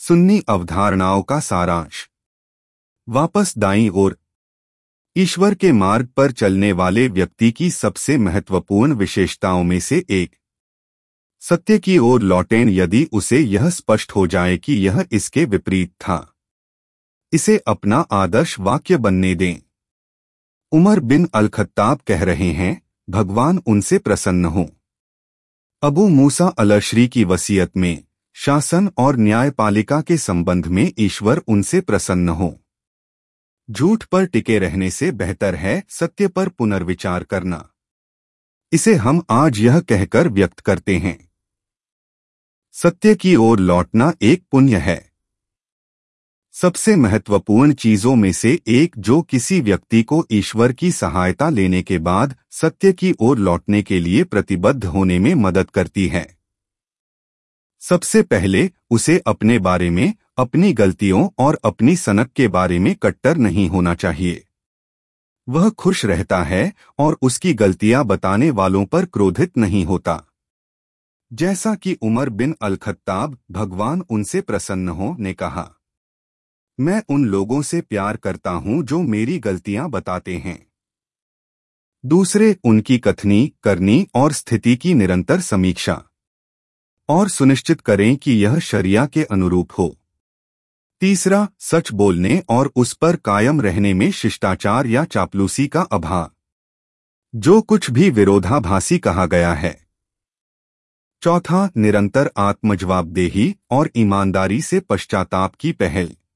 सुन्नी अवधारणाओं का सारांश। वापस दाईं ओर। ईश्वर के मार्ग पर चलने वाले व्यक्ति की सबसे महत्वपूर्ण विशेषताओं में से एक। सत्य की ओर लौटें यदि उसे यह स्पष्ट हो जाए कि यह इसके विपरीत था। इसे अपना आदर्श वाक्य बनने दें। उमर बिन अल-खत्ताब कह रहे हैं, भगवान उनसे प्रसन्न हो। अबू मूसा अल-अशरी की वसीयत में शासन और न्यायपालिका के संबंध में ईश्वर उनसे प्रसन्न हो। झूठ पर टिके रहने से बेहतर है सत्य पर पुनर्विचार करना। इसे हम आज यह कहकर व्यक्त करते हैं, सत्य की ओर लौटना एक पुण्य है। सबसे महत्वपूर्ण चीजों में से एक जो किसी व्यक्ति को ईश्वर की सहायता लेने के बाद सत्य की ओर लौटने के लिए प्रतिबद्ध होने में मदद करती है। सबसे पहले उसे अपने बारे में, अपनी गलतियों और अपनी सनक के बारे में कट्टर नहीं होना चाहिए। वह खुश रहता है और उसकी गलतियां बताने वालों पर क्रोधित नहीं होता। जैसा कि उमर बिन अल-खत्ताब, भगवान उनसे प्रसन्न हो, ने कहा, मैं उन लोगों से प्यार करता हूं जो मेरी गलतियां बताते हैं। दूसरे, उनकी कथनी, करनी और स्थिति की निरंतर समीक्षा और सुनिश्चित करें कि यह शरिया के अनुरूप हो। तीसरा, सच बोलने और उस पर कायम रहने में शिष्टाचार या चापलूसी का अभाव, जो कुछ भी विरोधाभासी कहा गया है। चौथा, निरंतर आत्मजवाबदेही और ईमानदारी से पश्चाताप की पहल।